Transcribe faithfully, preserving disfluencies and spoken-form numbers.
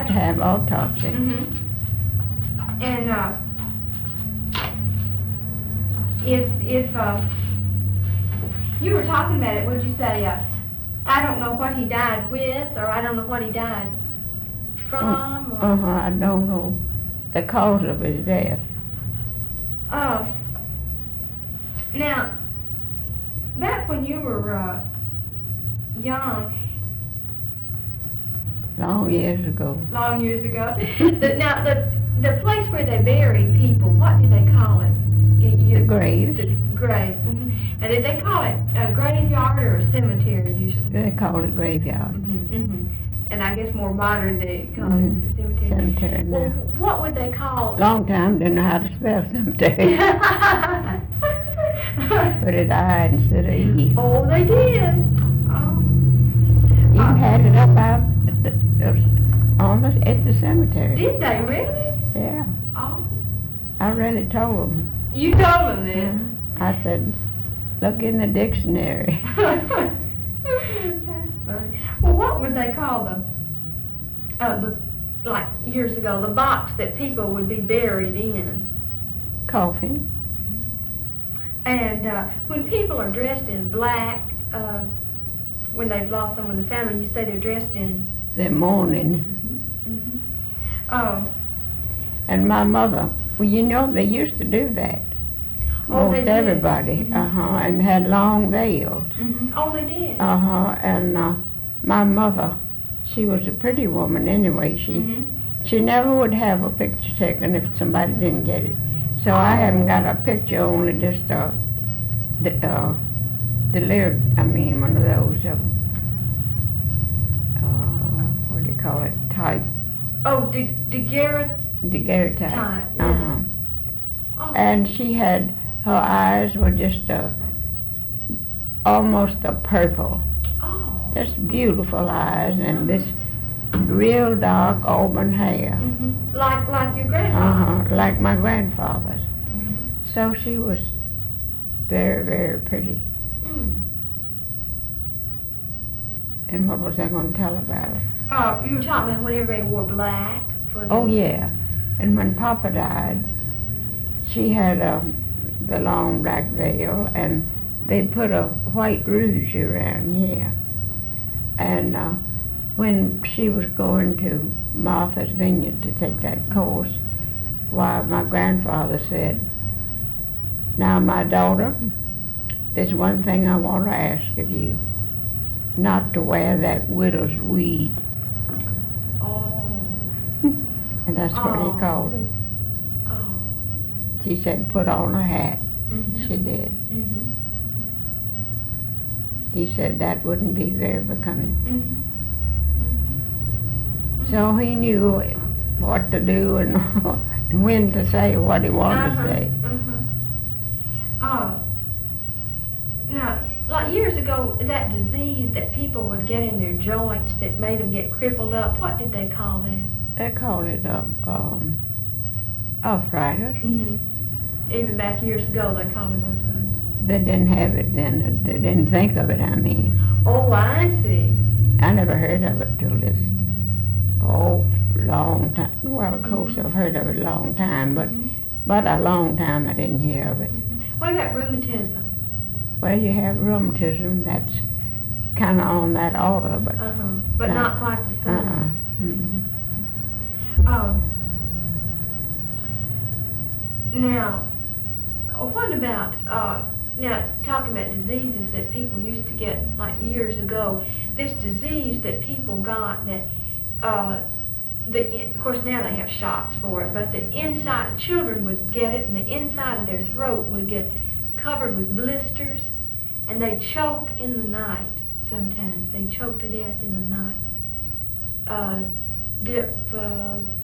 have to have autopsy. Mm-hmm. And, uh, if, if, uh, you were talking about it, would you say, uh, I don't know what he died with, or I don't know what he died from, or? Uh-huh, I don't know the cause of his death. Uh, now, back when you were, uh, young, Long years ago. long years ago, the, now, the, the place where they buried people, what did they call it? You- you- The graves. The graves, mhm. And did they call it a graveyard or a cemetery usually? They call it graveyard. Mm-hmm, mm-hmm. And I guess more modern they call Mhm. it cemetery. Cemetery Well, now. what would they call? Long time didn't know how to spell cemetery. Put it I instead of E. Oh, they did. Oh. You Uh, had it up out at the, uh, almost at the cemetery. Did they really? Yeah, Oh. I really told them. You told them this. I said, look in the dictionary. That's funny. Well, what would they call them? Uh, the, like years ago, the box that people would be buried in. Coffin. And uh, when people are dressed in black, uh, when they've lost someone in the family, you say they're dressed in. The morning. Mm-hmm. Oh. And my mother, well, you know, they used to do that. Oh, they Most did? everybody, Mhm. uh-huh, and had long veils. Mm-hmm. Oh, they did. Uh-huh, and uh, my mother, she was a pretty woman anyway. She Mm-hmm. she never would have a picture taken if somebody didn't get it. So I haven't got a picture, only just uh, the uh, delivered. I mean, one of those uh, uh, what do you call it? Type, Oh, the the Garrett. daguerreotype. Type, yeah. Uh-huh. Oh. And she had, her eyes were just a, almost a purple. Oh. Just beautiful eyes, and this real dark auburn hair. Mm-hmm. Like like your grandfather. Uh-huh, like my grandfather's. Mm-hmm. So she was very, very pretty. Mm. And what was I going to tell about her? Oh, you were talking about when everybody wore black for the. Oh, yeah. And when Papa died, she had um, the long black veil, and they put a white rouge around here. And uh, when she was going to Martha's Vineyard to take that course, why, my grandfather said, now, my daughter, there's one thing I want to ask of you, not to wear that widow's weed. Oh. And that's what Oh. he called it. Oh. She said, put on a hat. Mm-hmm. She did. Mm-hmm. He said that wouldn't be very becoming. Mm-hmm. So he knew what to do and when to say what he wanted Uh-huh. to say. Uh-huh. Oh. Now, like years ago, that disease that people would get in their joints that made them get crippled up, what did they call that? They called it uh, um, arthritis. Mm-hmm. Even back years ago, they called it arthritis. They didn't have it then. They didn't think of it, I mean. Oh, I see. I never heard of it till this, oh, long time. Well, of course, I've heard of it a long time, but Mhm. but a long time I didn't hear of it. Mhm. What about rheumatism? Well, you have rheumatism, that's kind of on that order, but Uh-huh. But No. not quite the same. uh-uh. Mm. Oh. Now, what about, uh, now, talking about diseases that people used to get like years ago, this disease that people got that, uh, the, of course now they have shots for it, but the inside, children would get it and the inside of their throat would get covered with blisters and they'd choke in the night sometimes. They'd choke to death in the night. Uh, dip, uh,